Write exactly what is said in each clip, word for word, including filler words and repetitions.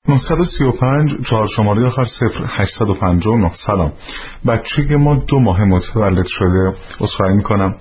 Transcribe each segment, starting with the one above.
نهصد و سی و پنج چهار شماره آخر صفر هشتصد و پنجاه و نه. سلام، بچه ما دو ماه متولد شده. عذرخواهی میکنم.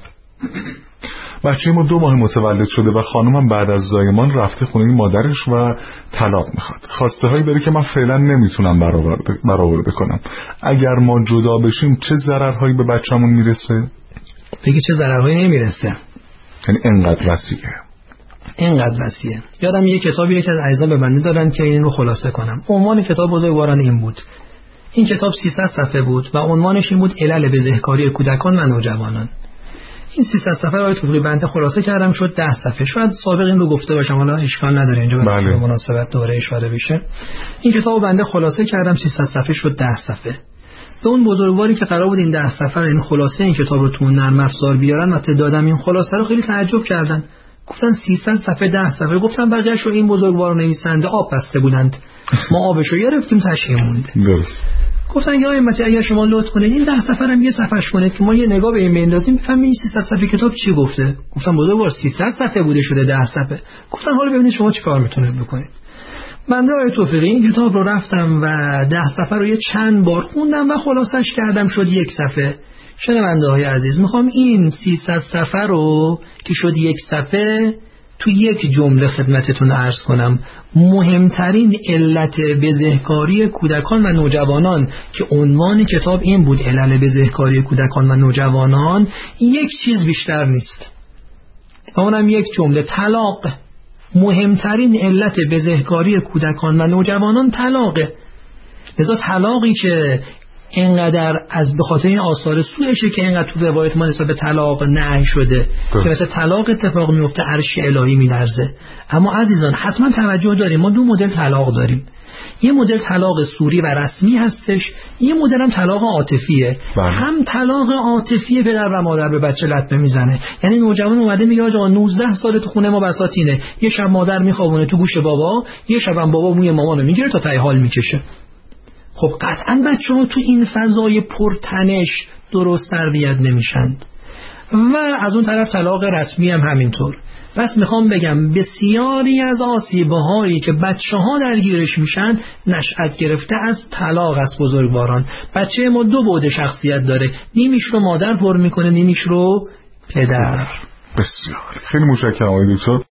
بچه ما دو ماه متولد شده و خانومم بعد از زایمان رفته خونه مادرش و طلاق میخواد. خواسته هایی داره که من فعلا نمیتونم برآورده برآورده کنم. اگر ما جدا بشیم چه ضررهایی به بچه‌مون میرسه؟ بگی چه ضررهایی نمیرسه؟ یعنی انقدر وسیعه. اینقدر وسیعه. یادم یه کتابی که از عزیزان به بنده دادن که این رو خلاصه کنم. عنوان کتاب بزرگواران این بود. این کتاب سیصد صفحه بود و عنوانش این بود: علل بزهکاری کودکان و نوجوانان. این سیصد صفحه رو توی بنده خلاصه کردم شد ده صفحه. شاید سابق این رو گفته باشم، حالا اشکال نداره اینجا به بله. مناسبت دوره اشاره بشه. این کتابو بنده خلاصه کردم سیصد صفحه شد ده صفحه. به اون بزرگواری که قرار بود این ده صفحه این خلاصه این کتاب رو تو نرم افزار بیارن و دادم این خلاصه رو، خیلی تعجب کردن. گفتن سیصد صفحه ده صفحه. گفتم بقیه‌شو این بزرگوار نویسنده آب بسته بودند، ما آبشو گرفتیم تشریح مونده. درست. گفتن یا امتی اگر شما لطف کنید این ده صفحه هم یه صفحهش کنید که ما یه نگاه به این بندازیم بفهمیم این سیصد صفحه کتاب چی گفته. گفتم بزرگوار سیصد صفحه بوده شده ده صفحه. گفتن حالا ببینید شما چیکار میتونید بکنید. بنده آقای توفیقی این کتاب رو رفتم و ده صفحه رو یه چند بار خوندم و خلاصش کردم شد یک صفحه. شنونده های عزیز، میخوام این سیصد صفحه رو که شد یک صفحه تو یک جمله خدمتتون عرض کنم. مهمترین علت بزهکاری کودکان و نوجوانان که عنوان کتاب این بود، علل بزهکاری کودکان و نوجوانان، یک چیز بیشتر نیست و اونم یک جمله: طلاق. مهمترین علت بزهکاری کودکان و نوجوانان طلاقه. لذا طلاقی که اینقدر از به خاطر این آثار سوءشه که اینقدر تو روایت ما نسبت به طلاق نهی شده که مثلا طلاق اتفاق میفته عرش الهی میلرزه. اما عزیزان حتما توجه داریم، ما دو مدل طلاق داریم. یه مدل طلاق سوری و رسمی هستش، یه مدل هم طلاق عاطفیه. هم طلاق عاطفی پدر و مادر به بچه لطمه میزنه. یعنی نوجوان اومده میگه آقا نوزده ساله تو خونه ما بساطینه، یه شب مادر میخوابونه تو گوش بابا، یه شبم بابا موی مامانو میگیره تا ته حال میکشه. خب قطعا بچه ها تو این فضای پرتنش درست تربیت نمیشند. و از اون طرف طلاق رسمی هم همینطور. بس میخوام بگم بسیاری از آسیبه هایی که بچه ها درگیرش میشن نشأت گرفته از طلاق است. بزرگواران، بچه ما دو بعد شخصیت داره، نیمیش رو مادر پر میکنه، نیمیش رو پدر. بسیار خیلی متشکرم آقای دکتر.